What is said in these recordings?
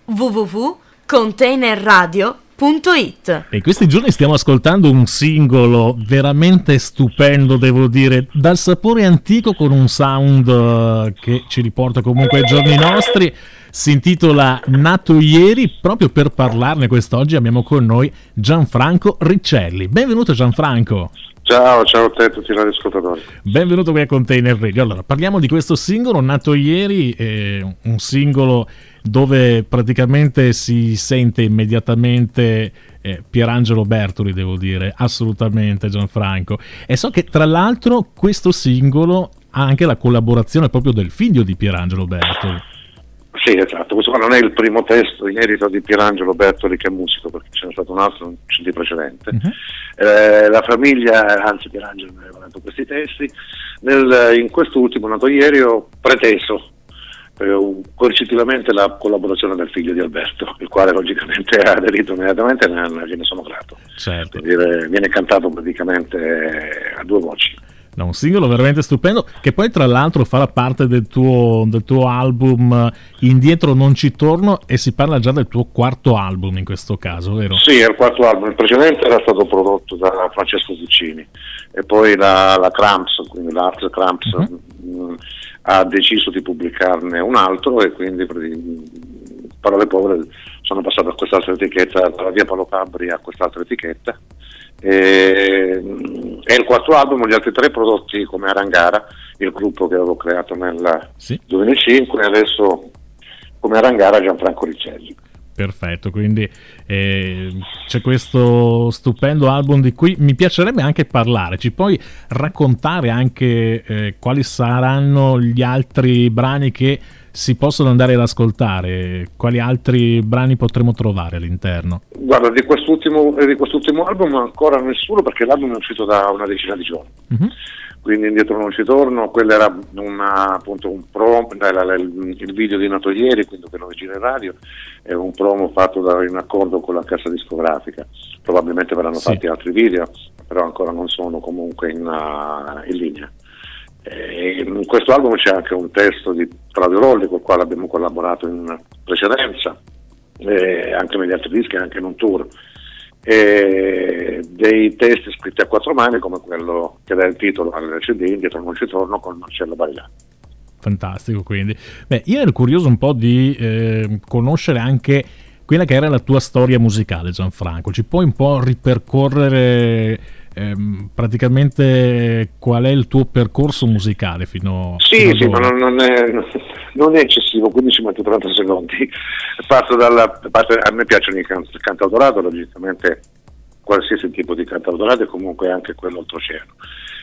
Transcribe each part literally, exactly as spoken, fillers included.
w w w punto container radio punto it. In questi giorni stiamo ascoltando un singolo veramente stupendo, devo dire, dal sapore antico con un sound uh, che ci riporta comunque ai giorni nostri. Si intitola Nato Ieri. Proprio per parlarne quest'oggi abbiamo con noi Gianfranco Riccelli. Benvenuto Gianfranco. Ciao, ciao a te e a tutti gli ascoltatori. Benvenuto qui a Container Radio. Allora, parliamo di questo singolo Nato Ieri, eh, un singolo dove praticamente si sente immediatamente eh, Pierangelo Bertoli, devo dire, assolutamente Gianfranco. E so che tra l'altro questo singolo ha anche la collaborazione proprio del figlio di Pierangelo Bertoli. Sì, esatto, questo qua non è il primo testo inedito di Pierangelo Bertoli che è musico, perché ce n'è stato un altro, un C D precedente. Uh-huh. Eh, la famiglia, anzi Pierangelo mi aveva dato questi testi, nel, in quest'ultimo Nato Ieri ho preteso eh, coercitivamente la collaborazione del figlio di Alberto, il quale logicamente ha aderito immediatamente e ne, gliene sono grato. Certo. Dire, viene cantato praticamente a due voci. No, un singolo veramente stupendo, che poi tra l'altro farà parte del tuo, del tuo album Indietro non ci torno, e si parla già del tuo quarto album in questo caso, vero? Sì, è il quarto album. Il precedente era stato prodotto da Francesco Guccini e poi la, la Cramps, quindi l'Art Cramps, uh-huh. mh, ha deciso di pubblicarne un altro, e quindi Parole Povere sono passato a quest'altra etichetta, dalla via Paolo Cabri a quest'altra etichetta. E, è il quarto album, gli altri tre prodotti come Arangara, il gruppo che avevo creato nel sì. duemilacinque, e adesso come Arangara Gianfranco Riccelli. Perfetto, quindi eh, c'è questo stupendo album di cui mi piacerebbe anche parlare. Ci puoi raccontare anche eh, quali saranno gli altri brani che si possono andare ad ascoltare? Quali altri brani potremo trovare all'interno? Guarda, di quest'ultimo, di quest'ultimo album ancora nessuno, perché l'album è uscito da una decina di giorni. Uh-huh. Quindi Indietro non ci torno, quello era una, appunto un promo, il, il video di Nato Ieri, quindi che lo gira in radio, è un promo fatto da, in accordo con la casa discografica. Probabilmente verranno sì. fatti altri video, però ancora non sono comunque in, uh, in linea. E in questo album c'è anche un testo di Claudio Rolli, col quale abbiamo collaborato in precedenza, e anche negli altri dischi, anche in un tour, e dei testi scritti a quattro mani come quello che dà il titolo al C D Indietro non ci torno, con Marcello Barilà. Fantastico. Quindi beh, io ero curioso un po' di eh, conoscere anche quella che era la tua storia musicale, Gianfranco. Ci puoi un po' ripercorrere ehm, praticamente qual è il tuo percorso musicale fino, sì, fino sì, ma non, non, è, non è eccessivo, quindi ci metto trenta secondi. Parto dalla parte, a me piacciono i can, il cantautorato, logicamente qualsiasi tipo di cantautorato, e comunque anche quello oltreoceano.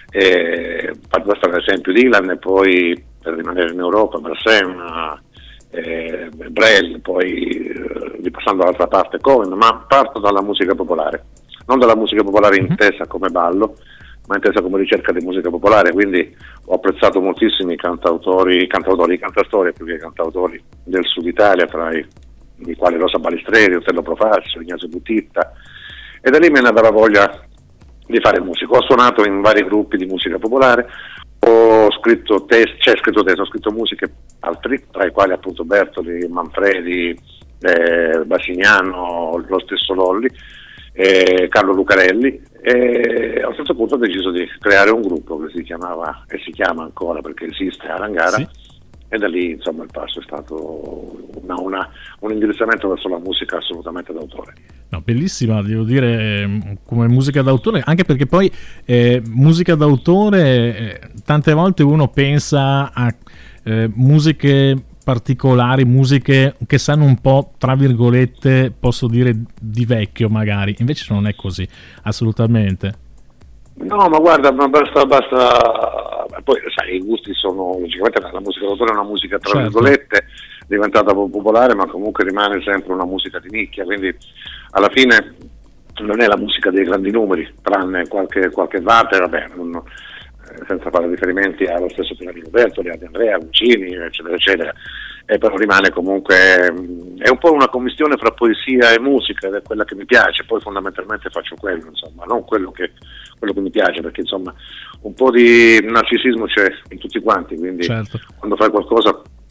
E parto da fare esempio Dylan, e poi per rimanere in Europa Brassens, eh, Brel, poi eh, ripassando dall'altra parte Cohen, ma parto dalla musica popolare, non dalla musica popolare intesa come ballo, ma intesa come ricerca di musica popolare. Quindi ho apprezzato moltissimi cantautori, cantautori, cantastorie più che cantautori del sud Italia, tra i, i quali Rosa Balistreri, Otello Profazio, Ignazio Butitta, e da lì me ne dava voglia di fare musica. Ho suonato in vari gruppi di musica popolare, ho scritto testi, cioè scritto testi, ho scritto musiche altri, tra i quali appunto Bertoli, Manfredi, eh, Basignano, lo stesso Lolli, eh, Carlo Lucarelli, e a un certo punto ho deciso di creare un gruppo che si chiamava, e si chiama ancora perché esiste, Arangara, sì. E da lì insomma il passo è stato una, una, un indirizzamento verso la musica assolutamente d'autore. No, bellissima, devo dire, eh, come musica d'autore, anche perché poi eh, musica d'autore eh, tante volte uno pensa a eh, musiche particolari, musiche che sanno un po', tra virgolette, posso dire di vecchio magari, invece non è così, assolutamente. No, ma guarda, ma basta, basta, poi sai, i gusti sono, logicamente la musica d'autore è una musica tra certo. virgolette diventata popolare, ma comunque rimane sempre una musica di nicchia, quindi alla fine non è la musica dei grandi numeri, tranne qualche, qualche vater, vabbè, non, eh, senza fare riferimenti allo stesso Pierino Bertoli, ad Andrea, Guccini, eccetera, eccetera, e però rimane comunque, è un po' una commistione fra poesia e musica, ed è quella che mi piace. Poi fondamentalmente faccio quello, insomma, non quello che, quello che mi piace, perché insomma un po' di narcisismo c'è in tutti quanti, quindi certo. quando fai qualcosa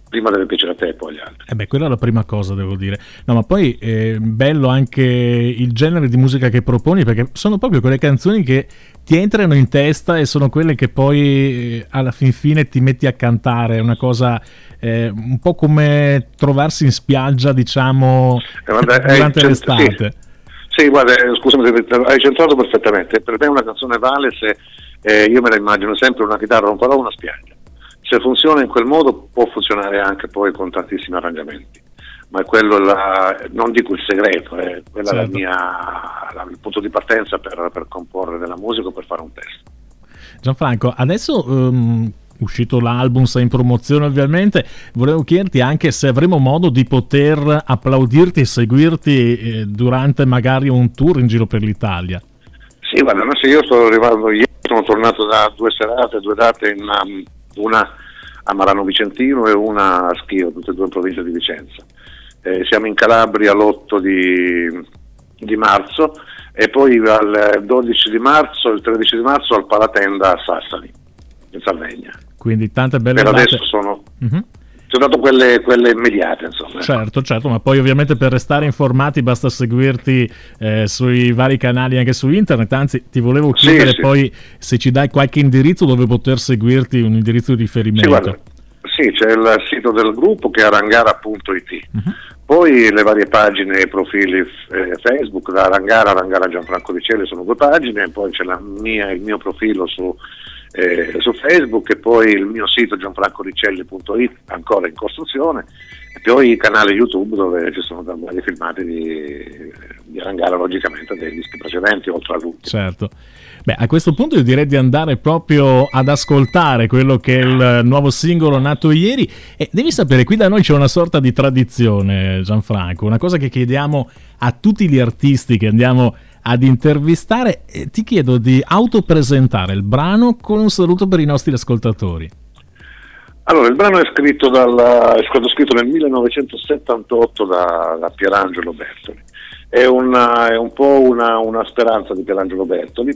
prima deve piacere a te e poi agli altri. Eh beh, quella è la prima cosa, devo dire. No, ma poi è bello anche il genere di musica che proponi, perché sono proprio quelle canzoni che ti entrano in testa e sono quelle che poi alla fin fine ti metti a cantare. È una cosa eh, un po' come trovarsi in spiaggia, diciamo, eh, vabbè, durante eh, l'estate. Sì, sì, guarda, eh, scusami, hai centrato perfettamente. Per me una canzone vale se eh, io me la immagino sempre una chitarra, un parole, una spiaggia. Se funziona in quel modo può funzionare anche poi con tantissimi arrangiamenti, ma è quello la, non dico il segreto, è quella certo. la mia, la, il punto di partenza per, per comporre della musica o per fare un testo. Gianfranco, adesso um, uscito l'album, sei in promozione ovviamente, volevo chiederti anche se avremo modo di poter applaudirti e seguirti eh, durante magari un tour in giro per l'Italia. Sì, guarda, ma se io sto arrivando ieri, sono tornato da due serate, due date in um, una a Marano Vicentino e una a Schio, tutte e due in provincia di Vicenza. Eh, siamo in Calabria l'otto di, di marzo e poi al dodici di marzo, il tredici di marzo al Palatenda a Sassari, in Sardegna. Quindi tante belle per date. Adesso sono... Mm-hmm. Sono dato quelle, quelle immediate, insomma. Certo, certo, ma poi ovviamente per restare informati basta seguirti eh, sui vari canali anche su internet, anzi ti volevo chiedere sì, poi sì. se ci dai qualche indirizzo dove poter seguirti, un indirizzo di riferimento. Sì, guarda, sì, c'è il sito del gruppo che è arangara punto it, uh-huh. poi le varie pagine e profili eh, Facebook, da Arangara, Arangara Gianfranco Ricelli sono due pagine, poi c'è la mia, il mio profilo su Eh, su Facebook e poi il mio sito gianfrancoricelli punto it ancora in costruzione e poi il canale YouTube dove ci sono vari filmati di, di Arangara, logicamente dei dischi precedenti oltre all'ultimo. Certo. Beh, a questo punto io direi di andare proprio ad ascoltare quello che è il nuovo singolo nato ieri e devi sapere, qui da noi c'è una sorta di tradizione, Gianfranco, una cosa che chiediamo a tutti gli artisti che andiamo ad intervistare, e ti chiedo di autopresentare il brano con un saluto per i nostri ascoltatori. Allora, il brano è scritto, dal, è stato scritto nel millenovecentosettantotto da, da Pierangelo Bertoli. È, una, è un po' una, una speranza di Pierangelo Bertoli.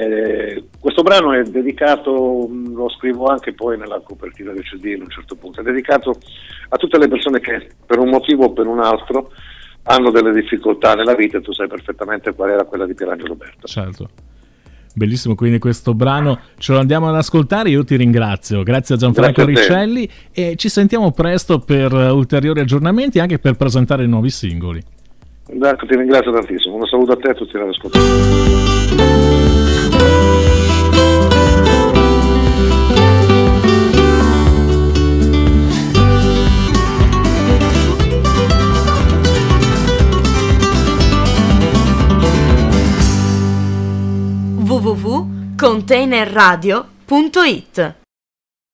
Eh, questo brano è dedicato, lo scrivo anche poi nella copertina del C D in un certo punto, è dedicato a tutte le persone che per un motivo o per un altro hanno delle difficoltà nella vita e tu sai perfettamente qual era quella di Pierangelo Bertoli. Certo. Bellissimo, quindi questo brano ce lo andiamo ad ascoltare. Io ti ringrazio, grazie a Gianfranco grazie a Ricelli e ci sentiamo presto per ulteriori aggiornamenti, anche per presentare i nuovi singoli. Ecco, ti ringrazio tantissimo, un saluto a te e a tutti gli ascoltatori. w w w punto container radio punto it